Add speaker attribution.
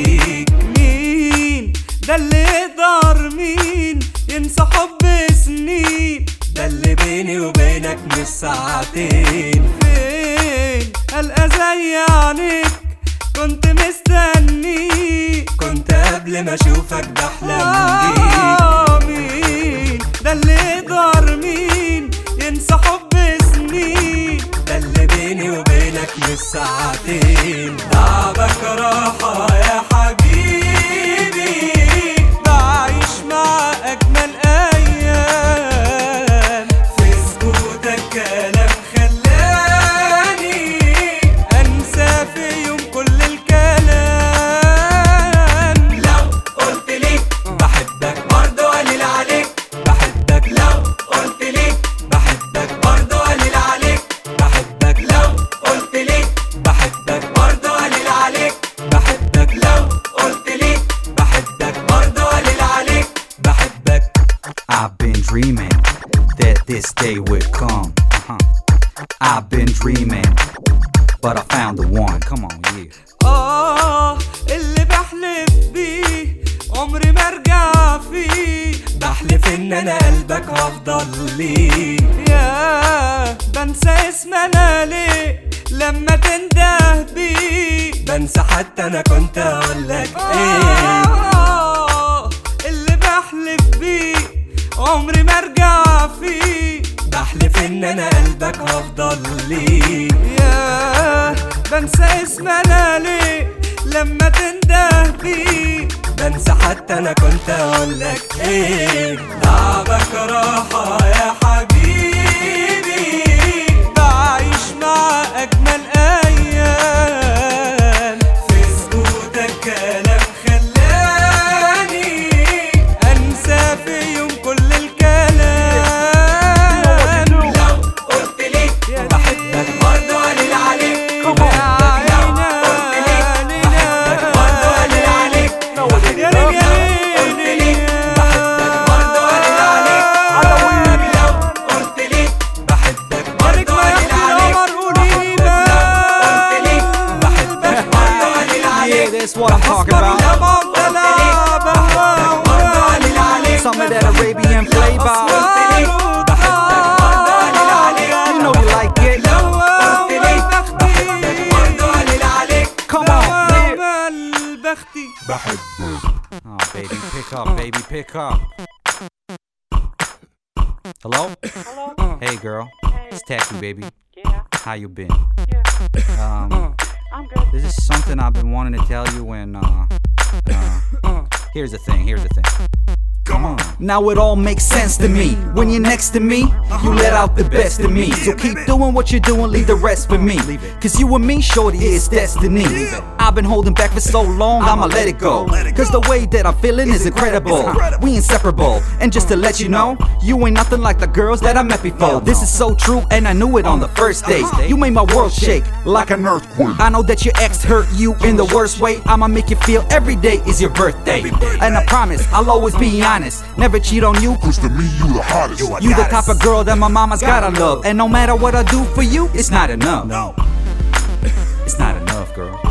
Speaker 1: ليك.
Speaker 2: مين ده اللي يقدر، مين ينسى حب سنين؟
Speaker 1: ده اللي بيني وبينك مش ساعتين.
Speaker 2: فين ألقى زي عينيك كنت مستني،
Speaker 1: كنت قبل ما اشوفك بحلم بيك.
Speaker 2: مين ده اللي يقدر، مين ينسى حب سنين؟
Speaker 1: ده اللي بيني وبينك مش ساعتين. تعبك راحة يا حبيبي،
Speaker 2: بعيش مع أجمل أيام.
Speaker 1: في سكوتك كلام خلاني
Speaker 2: أنسى في يوم كل الكلام.
Speaker 1: لو قلت لي بحبك برضه قليل عليك، بحبك لو قلت لي بحبك برضه قليل عليك، بحبك لو قلت لي بحبك برضه قليل عليك، بحبك لو قلت لي بحبك برضه قليل عليك، بحبك.
Speaker 3: I've been dreaming that this day would come. I've been dreaming, but I found the one. Come on, yeah.
Speaker 2: اللي بحلف بيه عمري ما ارجع فيه.
Speaker 1: بحلف ان انا قلبك هفضل ليك.
Speaker 2: يا بنسى اسم انا ليه لما تنده بيه؟
Speaker 1: بنسى حتى انا كنت اقولك ايه.
Speaker 2: اللي بحلف بيه عمري ما ارجع فيه.
Speaker 1: بحلف ان انا قلبك هفضل ليك.
Speaker 2: يا بنسى اسم انا ليه لما تنده بيه؟
Speaker 1: بنسى حتى انا كنت اقولك ايه. تعبك راحة يا حبيبي،
Speaker 2: بعيش مع اجمل ايام.
Speaker 1: في سكوتك كلام خلاني
Speaker 2: انسى في يوم كل الكلام.
Speaker 1: لو قلت لي بحبك برضه قليل عليك، بحبك لو قلت لي بحبك برضه قليل عليك، بحبك لو قلت لي بحبك برضه قليل عليك، بحبك لو قلت لي بحبك برضه قليل عليك، بحبك لو قلت لي بحبك برضه قليل عليك.
Speaker 3: Yeah, that's what I'm talking about. Some of that Arabian flavor. You know you like it. Come on, yeah. Oh, baby, pick up, baby, pick up. Hello?
Speaker 4: Hello?
Speaker 3: Hey, girl.
Speaker 4: Hey.
Speaker 3: It's Tacky, baby.
Speaker 4: Yeah,
Speaker 3: How you been?
Speaker 4: yeah.
Speaker 3: Um,
Speaker 4: I'm good.
Speaker 3: this is something I've been wanting to tell you, and here's the thing. Come on. Now it all makes sense to me. When you're next to me, you let out the best of me. So keep doing what you're doing, leave the rest for me. Cause you and me, shorty, it's destiny. I've been holding back for so long, I'ma let it go. Cause the way that I'm feeling is incredible. We inseparable. And just to let you know, you ain't nothing like the girls that I met before. This is so true, and I knew it on the first date. You made my world shake like an earthquake. I know that your ex hurt you in the worst way. I'ma make you feel every day is your birthday. And I promise, I'll always be honest, never cheat on you.
Speaker 5: Cause to me you the hottest.
Speaker 3: You the type of girl that my mama's gotta love. And no matter what I do for you, it's not enough.
Speaker 5: No.
Speaker 3: It's not enough, girl.